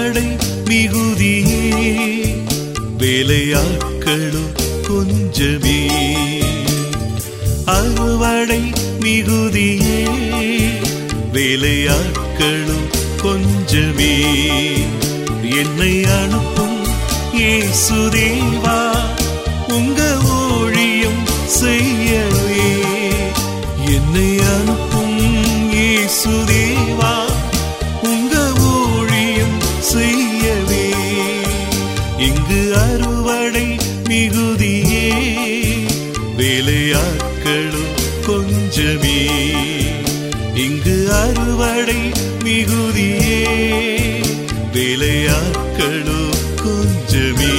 அறுவடை மிகுதியே, வேலையாட்களோ கொஞ்சமே. அறுவடை மிகுதியே, வேலையாட்களோ கொஞ்சமே. என்னை அனுப்பும் இயேசுதேவா, உங்க ஊழியம் செய்யவே. என்னை அனுப்பும் இயேசுதேவா, உங்க ஊழியம் செய்யவே. இங்கு அறுவடை மிகுதியே, வேலையாட்களோ கொஞ்சமே. இங்கு அறுவடை மிகுதியே, வேலையாட்களோ கொஞ்சமே.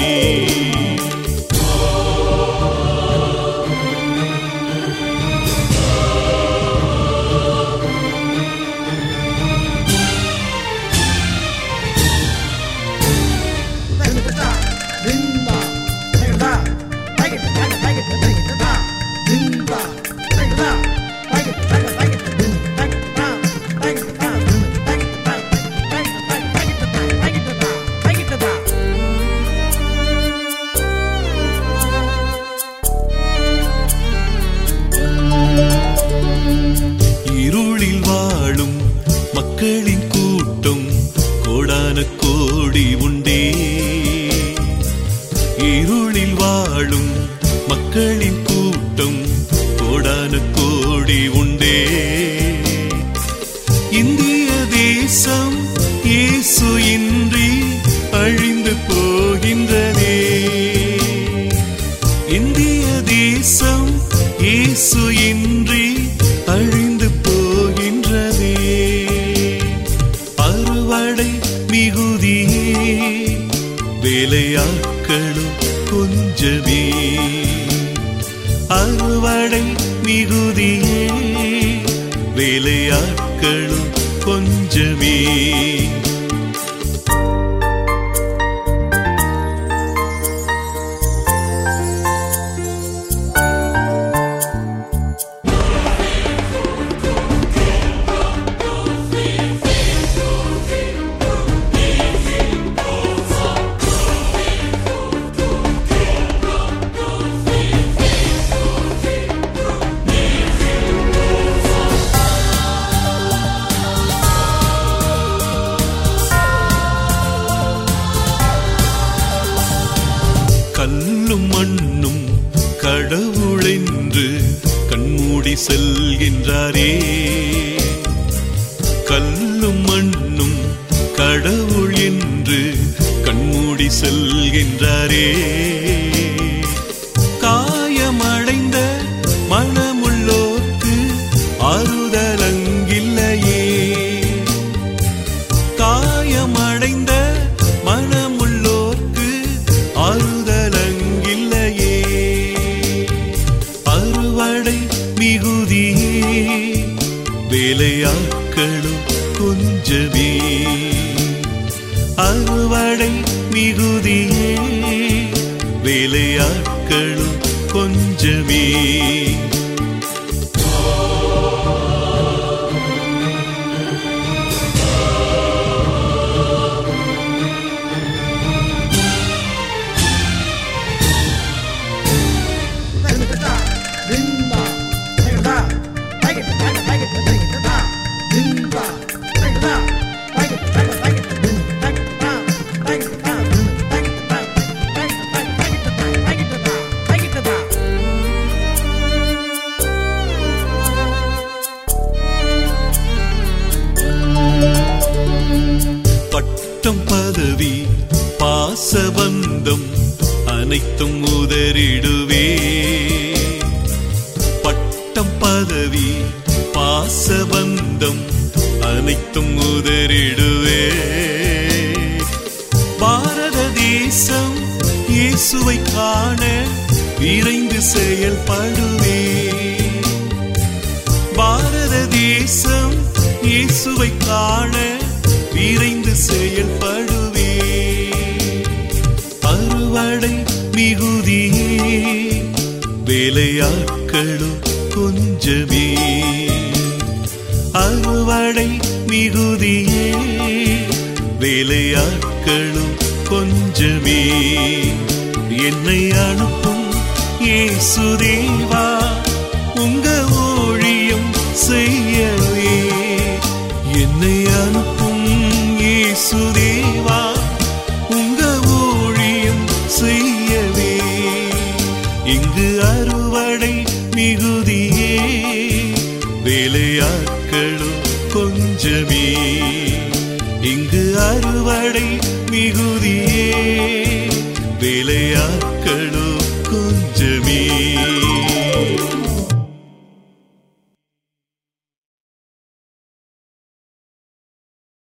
இருளில் வாழும் மக்களின் கூட்டம் கோடான கோடி உண்டே. இருளில் வாழும் மக்களின் கூட்டம் கோடான கோடி உண்டே. இந்திய தேசம் இயேசு இன்றி அழிந்து போகின்றதே. இந்திய தேசம் இயேசு இன்றி அழிந்து போகின்றதே. அறுவடை மிகுதியே, வேலையாட்களோ கொஞ்சமே. அறுவடை மிகுதியே, வேலையாட்களோ கொஞ்சமே. கல்லும் மண்ணும் கடவுளென்று கண்மூடி செல்கின்றாரே. கல்லும் மண்ணும் கடவுள் என்று கண்மூடி செல்கின்றாரே. காயமடைந்த மனமுள்ளோர்க்கு ஆறுதலங்கில்லையே. காயமடைந்த மனமுள்ளோர்க்கு ஆறுதலங்கில்லையே. அறுவடை மிகுதியே, வேலையாட்களோ கொஞ்சமே. அறுவடை மிகுதியே, வேலையாட்களோ கொஞ்சமே. பட்டம் பதவி பாசபந்தம் அனைத்தும் உதறிடுவே. பட்டம் பதவி பாசபந்தம் அனைத்தும் உதறிடுவே. பாரத தேசம் இயேசுவை காண விரைந்து செயல்படுவே. பாரத தேசம் இயேசுவை காண விரைந்து செயல்படுவே. அறுவடை மிகுதியே, வேலையாட்களோ கொஞ்சமே. அறுவடை மிகுதியே, வேலையாட்களும் கொஞ்சமே. என்னை அனுப்பும் இயேசுதேவா, உங்க ஊழியம் செய்யவே. என்னை அனுப்பும் இயேசுதேவா, உங்க ஊழியம் செய்யவே. இங்கு அறுவடை மிகுதியே, வேலையாட்களும் கொஞ்சமே. இங்கு அறுவடை மிகுதியே, வேலையாட்களும் கொஞ்சமே.